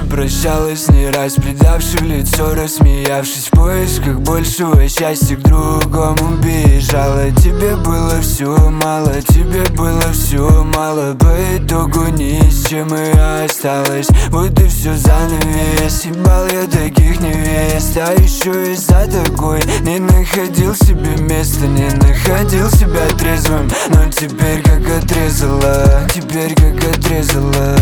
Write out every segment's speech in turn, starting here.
прощалась не раз, предавши лицо, рассмеявшись, в поисках большего счастья к другому бежала. Тебе было все мало, тебе было все мало, по итогу ни с чем и осталось. Вот и все занавес, ебал я таких невест, а еще из-за такой не находил себе места, не находил себя трезвым. Но теперь как отрезала, теперь как отрезала.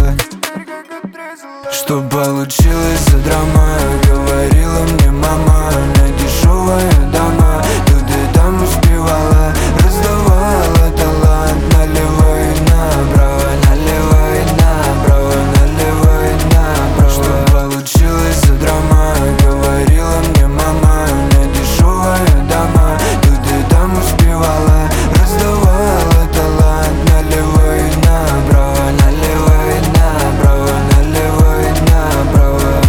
Что получилось за драма, говорила мне мама. На дешевая дама, тут и там успевала, раздавала талант налево и направо, налево и направо, налево и направо. Что получилось за драма, говорила мне мама. На дешевая дама, тут и там успевала, раздавала талант налево и направо, налево и направо, налево и направо.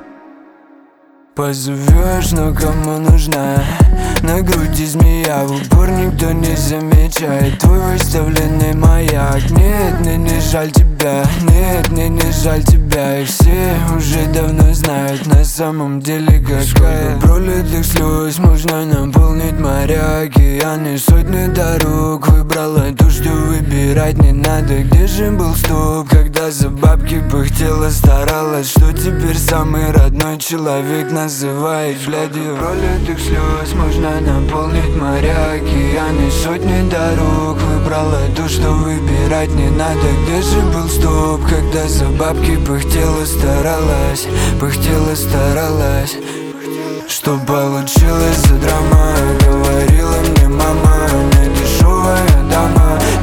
Позовешь, но кому нужна? На груди змея, в упор никто не замечает твой выставленный маяк. Нет, мне не жаль тебя, нет, мне не жаль тебя. И все уже давно знают на самом деле какая. Пролитых слез можно наполнить моря, океаны, сотни дорог. Выбрала то, что выбирать не надо. Где же был стоп, когда за бабки пыхтела, старалась? Что теперь самый родной человек называет взглядью? Пролитых слез можно наполнить моря, океаны, сотни дорог. Выбрала то, что выбирать не надо. Где же был стоп, когда за бабки пыхтела, старалась, пыхтела, старалась? Что получилось за драма, говорила мне мама. На дешевая дама,